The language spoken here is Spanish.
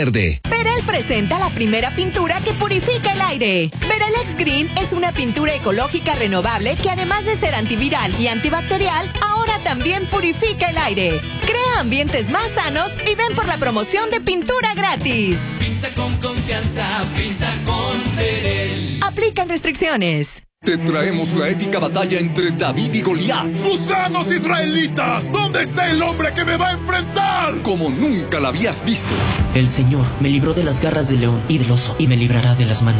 Verde. Verel presenta la primera pintura que purifica el aire. Verelex Green es una pintura ecológica renovable que además de ser antiviral y antibacterial, ahora también purifica el aire. Crea ambientes más sanos y ven por la promoción de pintura gratis. Pinta con confianza, pinta con Verel. Aplican restricciones. Te traemos la épica batalla entre David y Goliat. ¡Gusanos israelitas! ¿Dónde está el hombre que me va a enfrentar? Como nunca la habías visto. El Señor me libró de las garras del león y del oso, y me librará de las manos